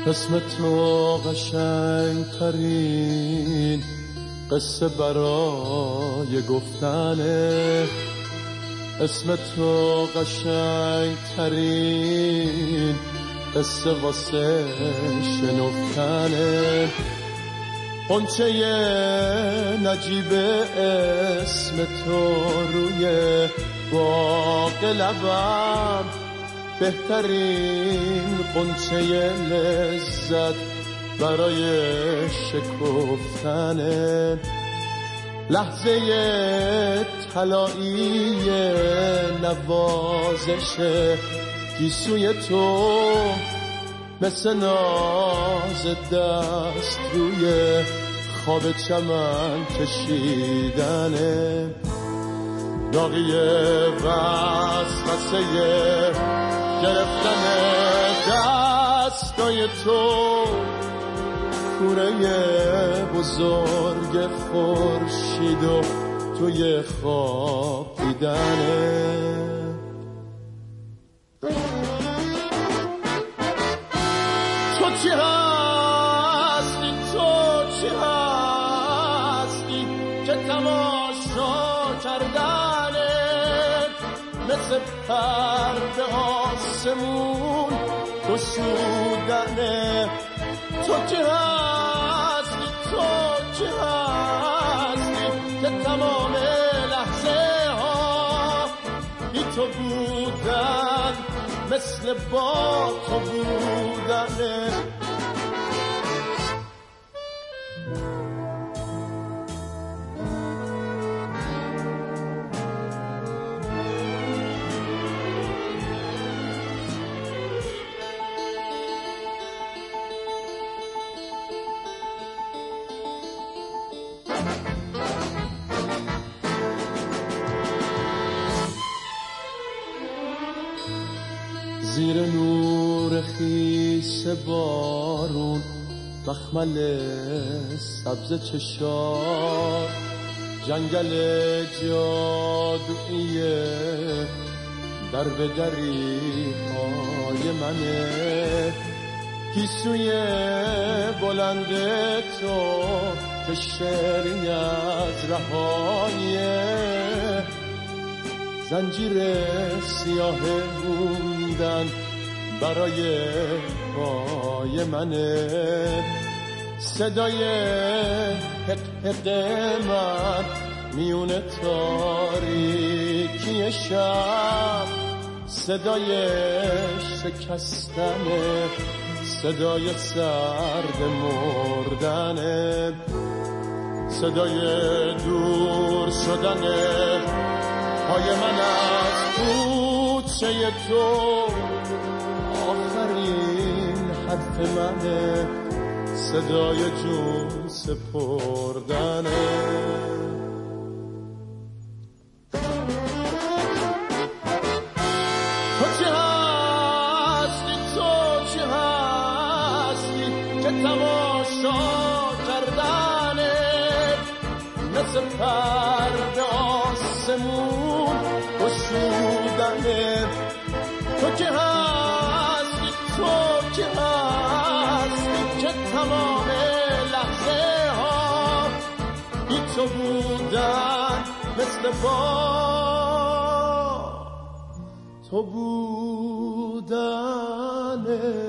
اسم تو قشنگ ترین قصه برای گفتنه، اسم تو قشنگ ترین قصه واسه شنفتنه. قنچه نجیب اسم تو روی باغ لبم، بهترین قنچه لذت برای شکفتنه. لحظه طلایی نوازش گیسوی تو، مثل ناز دست روی خواب چمن کشیدنه. داغی وسوسه گرفتن دستای تو، کوره بزرگ خورشید و توی خواب دیدنه. تو چی هستی، تو چی هستی که تماشا کردنت مثل پرده آسمون گشودنه. تو چی هستی، تو چی هستی که تمام لحظه ها بی تو بودن، مثل با تو بودنه. زیر نور خیس بارون، مخمل سبز چشار، جنگل جادویی در به دری های منه. گیسوی بلند تو که شعری از رهایه، زنجیر سیاه موندن برای پای منه. صدای حق حق من میون تاریکی شب، صدای شکستن، صدای سرد مردن، صدای دور شدن پای من از کوچه تو. آخرین حرف منه، صدای جون سپردنه. تو چی هستی، تو چی هستی که تماشا کردنت مثل پرده آسمون گشودنه. تو که هستی، تو که هستی که تمام لحظه ها بی تو بودن، مثل با تو بودنه.